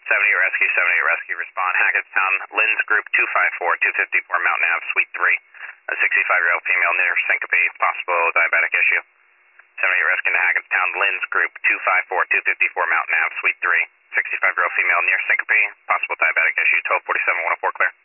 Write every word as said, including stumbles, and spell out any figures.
seventy rescue, seventy rescue, respond. Hackettstown, Lynn's group two five four, two fifty-four Mountain Ave, Suite three. A sixty-five-year-old female near syncope, possible diabetic issue. seventy rescue to Hackettstown, Lynn's group two five four, two fifty-four Mountain Ave, Suite three. sixty-five-year-old female near syncope, possible diabetic issue, twelve forty-seven, one oh four clear.